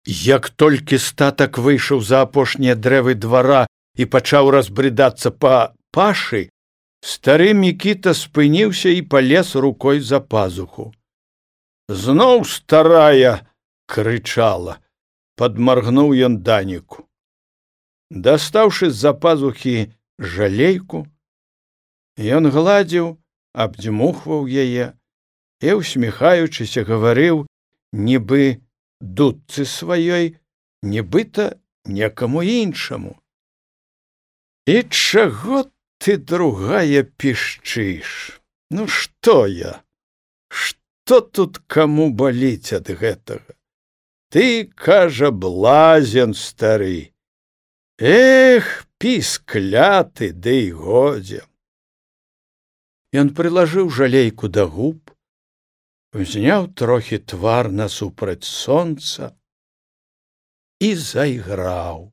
Як толькі статак выйшаў за апошнія дрэвы двара і пачаў разбрыдацца па пашы, стары Мікіта спыніўся і палез рукой за пазуху. «Зноў старая!» — крычала. Падмаргнуў ён Даніку. Дастаўшы з-за пазухі жалейку, ён гладзіў, абдзьмухваў яе і, усміхаючыся, гаварыў, нібы дудцы сваёй, нібыта некаму іншаму. «І чаго ты, другая, пішчыш? Ну што я? Што тут каму баліць ад гэтага? Ты, кажа, блазен стары. Эх, піс кляты, ды і годзе!» Ён прылажыў жалейку да губ, узняў трохі твар насупраць сонца і зайграў.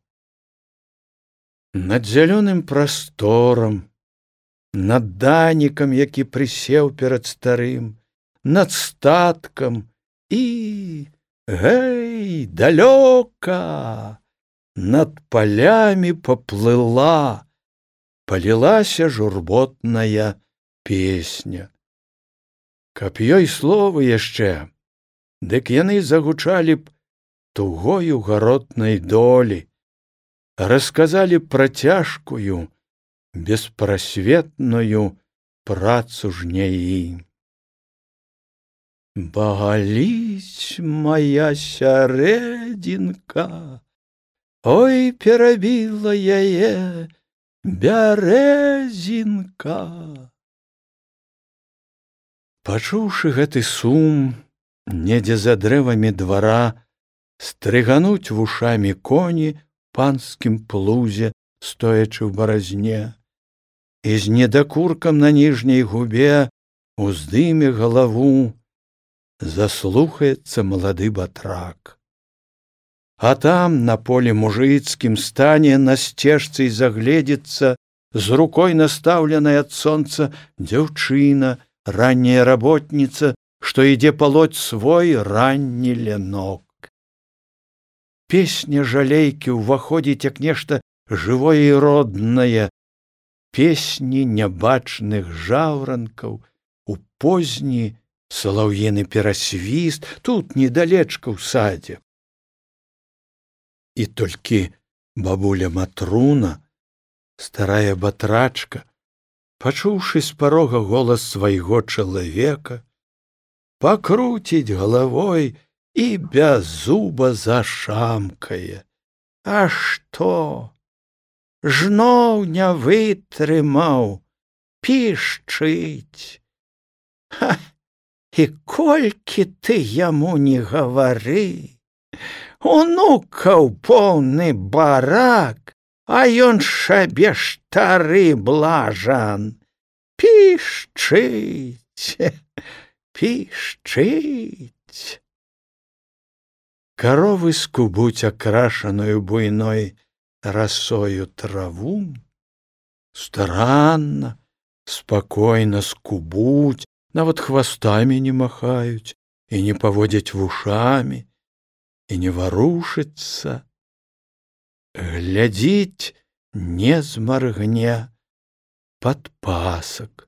Над зялёным прасторам, над Данікам, які прысеў перад старым, над статкам і, гэй, далёка, над палямі паплыла, палілася журботная песня. Каб ёй словы яшчэ, дык яны загучалі б тугою гаротнай долі, расказалі пра цяжкую, беспрасветную працу жняі. Баліць моя сярэдзінка, ой, перабіла яе бярэзінка. Пачуўшы гэты сум, недзе за дрэвамі двара стрыгануць вушамі коні панскім плузе, стоячы ў баразне, і з недакуркам на ніжняй губе уздыме галаву заслухаецца малады батрак. А там, на полі мужыцкім, стане на сцежцы і загледзецца з рукой настаўленай ад сонца дзяўчына, ранняя работніца, што ідзе палоць свой ранні ленок. Песня жалейкі ўваходзіць як нешта жывое і роднае, песні нябачных жаўранкаў, у позні салаўіны перасвіст, тут недалечка ў садзе. І толькі бабуля Матруна, старая батрачка, пачуўшы з парога голас свайго чалавека, пакруціць галавой і без зуба зашамкае. А што? Жноў не вытрымаў, пішчыць. Ха! І колькі ты яму не гавары, унукаў поўны барак, а ён шабе стары блажан. Пішчыць, пішчыць. Каровы скубуць акрашаную буйной расою траву, старанна, спакойна скубуць, нават хвастамі не махаюць і не паводзяць вушамі, і не варушыцца. Глядзіць не змаргне падпасак.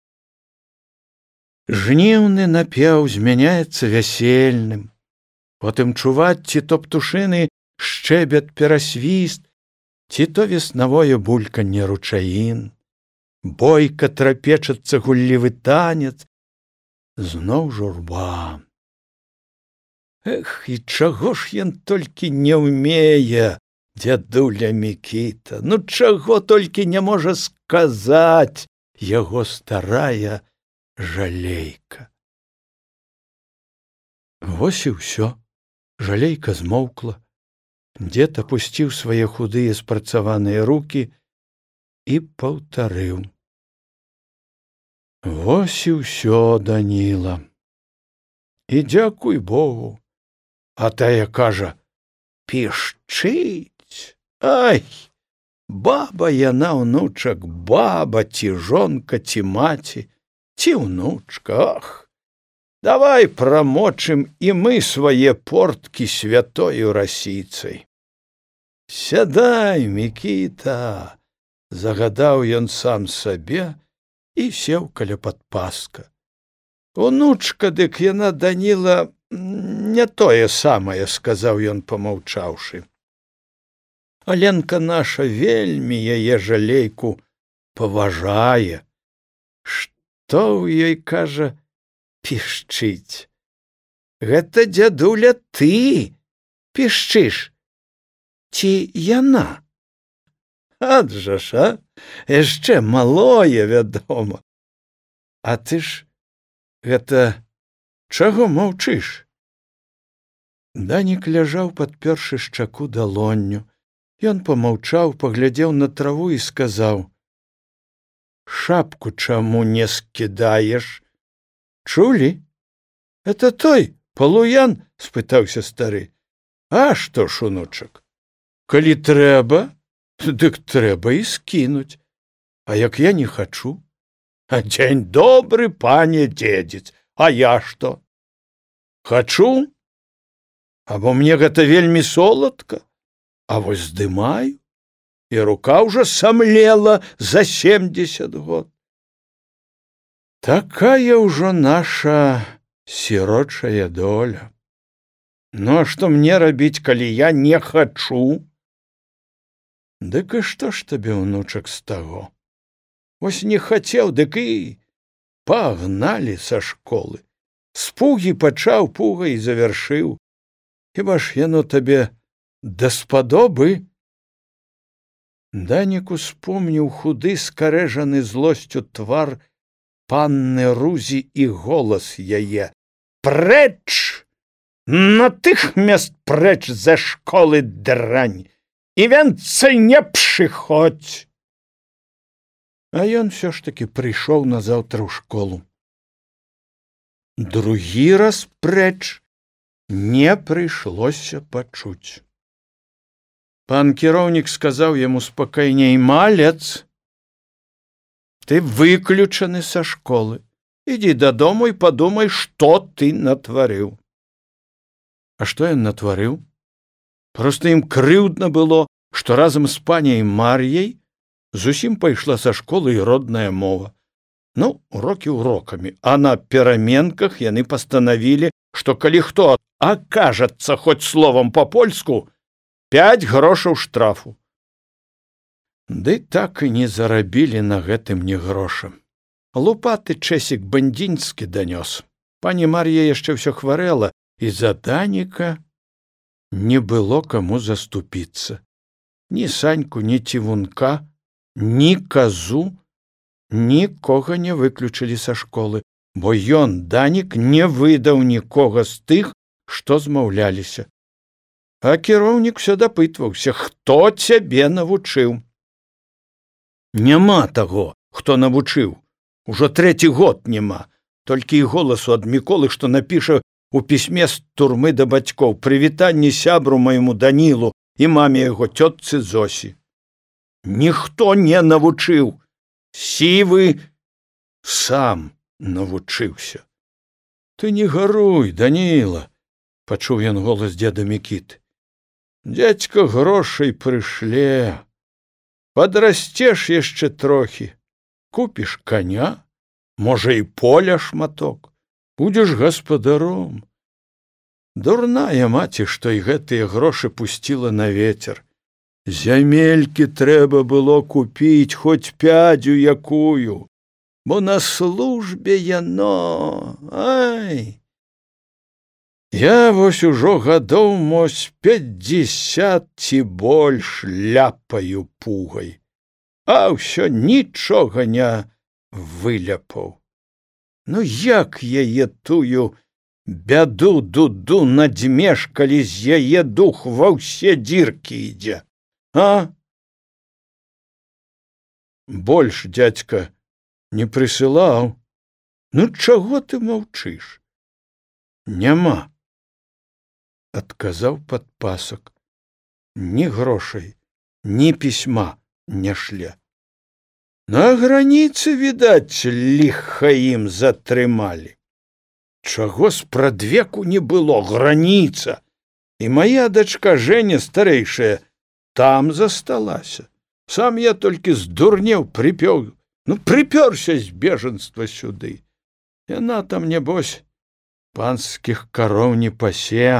Жніўны напеў змяняецца вясельным, потым чуваць ці то птушыны шчэбят перасвіст, ці то веснавое бульканне ручаін, бойка трапечацца гуллівы танец, зноў журба. Эх, і чаго ж ён толькі не ўмее, дзядуля Мікіта, ну чаго толькі не можа сказаць яго старая жалейка. Вось і ўсё. Жалейка змоўкла. Дзед апусціў свае худыя спрацаваныя рукі і паўтарыў. Вось і ўсё, Даніла. І дзякуй Богу. А тая кажа, пішчыць. Ай, баба яна, ўнучак, баба, ці жонка, ці маці, ці ўнучка, ах. Давай прамочым і мы свае порткі святою расіцай. Сядай, Мікіта, загадаў ён сам сабе і сеў каля падпаска. Унучка, дык яна, Даніла, не тое самае, сказаў ён, памаўчаўшы. Аленка наша вельмі яе жалейку паважае. Што ў ёй, кажа, пішчыць? Гэта, дзядуля, ты пішчыш? Ці яна? Ад жа ж, а? Яшчэ малое, вядома. А ты ж гэта чаго маўчыш? Данік ляжаў, падпёршы шчаку далонню. Ён памаўчаў, паглядзеў на траву і сказаў: шапку чаму не скідаеш? Чулі? Это той, Палуян? Спытаўся стары. А што ж, унучак, калі трэба, дык трэба і скінуць. А як я не хачу? А дзень добры, пане дзедзец, а я што? Хачу? Або мне гэта вельмі соладка, а вось здымаю, і рука ўжо самлела за 70 год. Такая ўжо наша сірочая доля. Ну, а што мне рабіць, калі я не хачу? Дык і што ж табе, унучак, з таго? Вось не хацеў, дык і пагналі са школы. З пугі пачаў, пуга і завяршыў. Хіба ж яно табе даспадобы? Данік успомніў худы, скарэжаны злосцю твар панны Рузі і голас яе. Прэч! Натыхмяст прэч за школы, дрань! І венцай не прыходзь! А ён всё ж таки прыйшоў назаўтра ў школу. Другі раз прэч не прыйшлося пачуць. Пан кіраўнік сказаў яму спакайней: малец, ты выключаны са школы. Ідзі дадому і падумай, што ты натварыў. А што ён натварыў? Проста ім крыўдна было, што разам з паняй Мар'яй зусім пайшла са школы і родная мова. Ну, урокі урокамі, а на пераменках яны пастанавілі, што калі хто акажацца хоць словам па-польску, 5 грошаў штрафу. Ды так і не зарабілі на гэтым ні гроша. Лупаты чэсік бандзінскі данёс. Пані Мар'я яшчэ ўсё хварэла, і за Даніка не было каму заступіцца. Ні Саньку, ні Цівунка, ні казу, нікога не выключылі са школы, бо ён, Данік, не выдаў нікога з тых, што змаўляліся. А кіраўнік усё дапытваўся: хто цябе навучыў? Няма таго, хто навучыў. Ужо 3-й год няма. Толькі і голасу ад Міколы, што напіша у пісьме з турмы да бацькоў: прывітанне сябру майму Данілу і маме яго, цётцы Зосі. Ніхто не навучыў. Сівы сам навучыўся. Ты не гаруй, Даніла, пачуў ён голас дзеда Мікіты. Дзядзька грошай прышле. Падрасцеш яшчэ трохі, купіш коня, можа і поля шматок, будзеш гаспадаром. Дурная маці, што і гэтыя грошы пусціла на ветер. Зямелькі трэба было купіць хоць пядзю якую, бо на службе яно, ай! Я вось ужо гадоў, мось, 50 ці больш ляпаю пугай, а ўсё нічога не выляпаў. Ну як яе тую бяду дуду надзьмеш, калі з яе дух ва ўсе дзіркі ідзе? А? Больш дзядзька не прысылаў. Ну чаго ты маўчыш? Няма, адказаў падпасок. Ні грошай, ні пісьма не шле. На граніцы, відаць, ліха ім затрымалі. чаго спрадвеку не было, граніца. І моя дачка Женя старэйшая там засталася. Сам я толькі здурнеў, прыпёрся з бежанства сюды. Яна там, небось, панскіх кароў не пасе.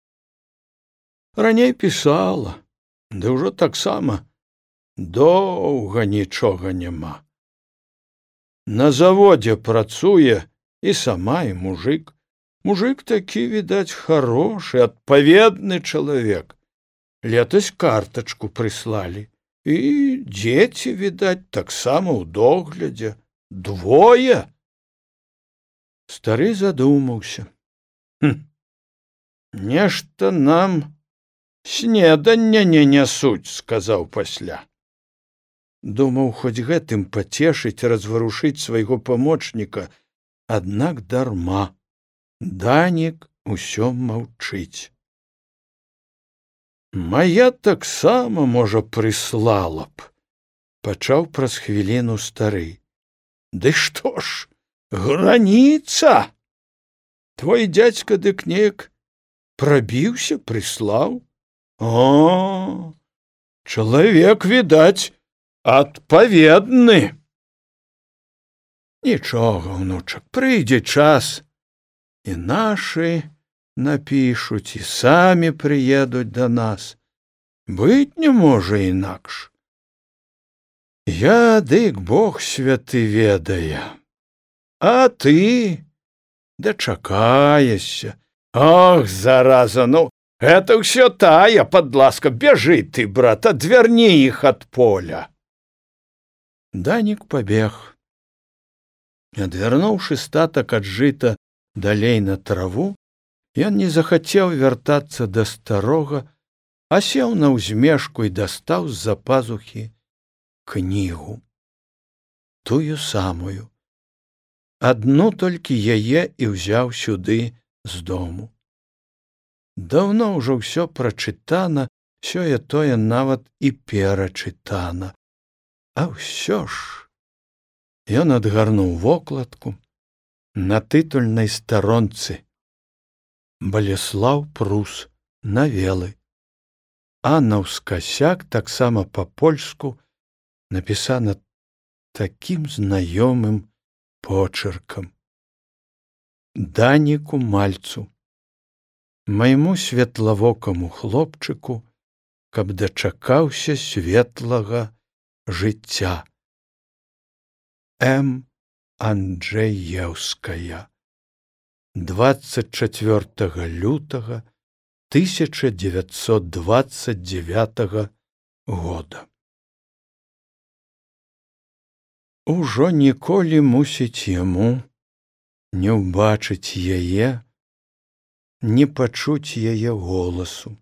Раней пісала, ды ўжо таксама доўга нічога няма. На заводзе працуе і сама, і мужик. Мужик такі, відаць, хорошы, адпаведны чалавек. Летась картачку прыслалі. І дзеці, відаць, таксама ў доглядзе. 2. Стары задумаўся. Нешта нам снедання не нясуць, сказаў пасля. Думаў хоць гэтым пацешыць, разварушыць свайго памочніка, аднак дарма. Данік усё маўчыць. Мая таксама, можа, прыслала б, пачаў праз хвіліну стары. Ды што ж, граніца! Твой дзядзька дык неяк прабіўся, прыслаў. О, чалавек, відаць, адпаведны. Нічога, унучак, прыйдзе час, і нашы напішуць, і самі прыедуць да нас. Быць не можа інакш. Я, дык Бог святы ведае. А ты дачакаешся. Ох, зараза, ну, гэта ўсё тая, падласка, бяжы ты, брат, адвярні іх ад поля. Данік пабег. Адвярнуўшы статак ад жыта далей на траву, ён не захацеў вяртацца да старога, а сеў на ўзмешку і дастаў з-за пазухі кнігу. Тую самую. Адну толькі яе і ўзяў сюды з дому. Даўно ўжо ўсё прачытана, сёе-тое нават і перачытана. А ўсё ж... Ён адгарнуў вокладку. На тытульнай старонцы Балеслаў Прус, навелы. А наўскасяк, таксама па-польску, напісана такім знаёмым почеркам. Даніку Мальцу, майму светлавокаму хлопчыку, каб дачакаўся светлага жыцця. М. Анджэеўская. 24 лютага 1929 года. Ужо ніколі, мусіць, яму не ўбачыць яе, не пачуць яе голасу.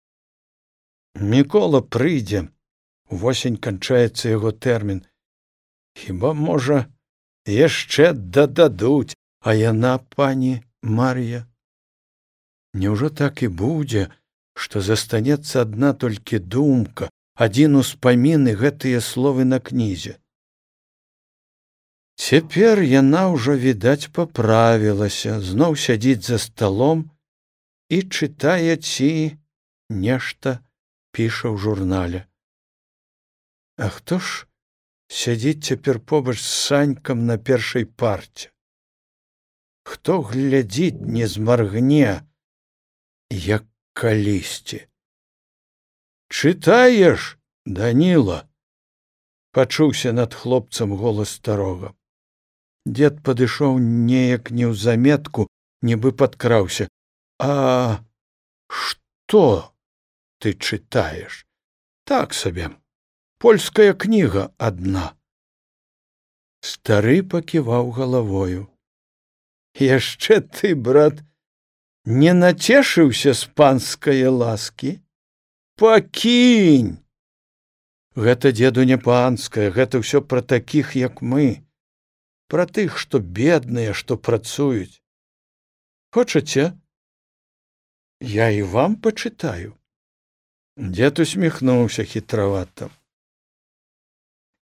Мікола прыйдзе, увосень канчаецца яго тэрмін. Хіба, можа, яшчэ дададуць, а яна, пані Мар'я? Няўжо так і будзе, што застанецца адна толькі думка, адзін успамін і гэтыя словы на кнізе? Цяпер яна ўжо, відаць, паправілася, зноў сядзіць за сталом і чытае ці нешта піша ў журнале. А хто ж сядзіць цяпер побач з Санькам на першай парце? Хто глядзіць не змаргне, як калісьці? Чытаеш, Даніла? Пачуўся над хлопцам голас старога. Дзед падышоў неяк неўзаметку, нібы падкраўся. А што ты чытаеш? Так сабе. Польская кніга адна. Стары паківаў галавою. Яшчэ ты, брат, не нацешыўся з панскае ласкі? Пакінь! Гэта, дзеду, не панскае, гэта ўсё пра такіх, як мы. Пра тых, што бедныя, што працуюць. Хочаце? Я і вам пачытаю. Дзед усміхнуўся хітравата.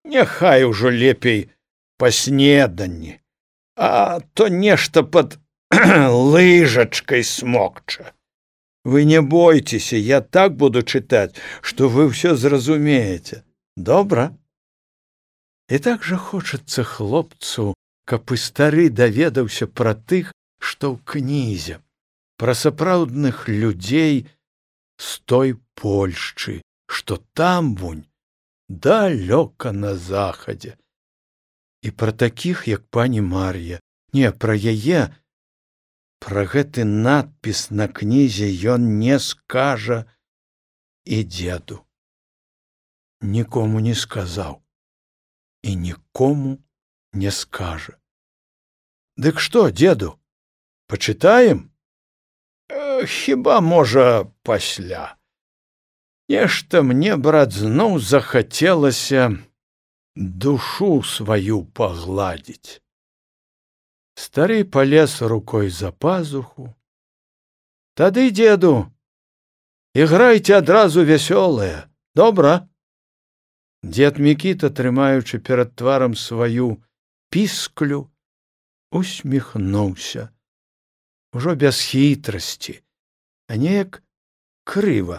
Няхай ужо лепей па снеданні, а то нешта пад лыжачкай смокча. Вы не бойцеся, я так буду чытаць, што вы ўсё зразумееце. Добра? І так жа хочацца хлопцу, каб і стары даведаўся пра тых, што ў кнізе, пра сапраўдных людзей з той Польшчы, што там вунь далёка на захадзе. І пра такіх, як пані Мар'я, не пра яе, пра гэты надпіс на кнізе ён не скажа і дзеду. Нікому не сказаў і нікому не скажа. Дык што, дзеду, пачытаем? Хіба, можа, пасля. Нешта мне, брат, зноў захацелася душу сваю пагладзіць. Стары палез рукой за пазуху. Тады, дзеду, іграйце адразу вясёлае, добра? Дзед Мікіта, трымаючы перад тварам сваю пісклю, усміхнуўся. Ужо без хітрасці, а неяк крыва.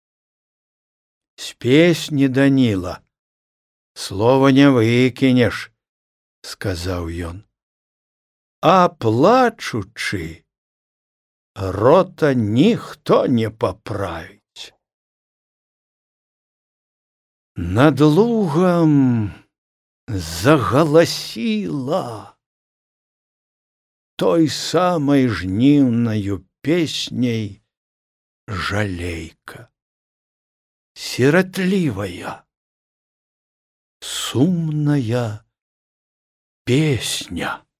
З песні, Даніла, слова не выкінеш, сказаў ён. А плачучы, рота ніхто не паправіць. Над лугам загаласіла той самай жніўнаю песняй жалейка. Сіратлівая, сумная песня.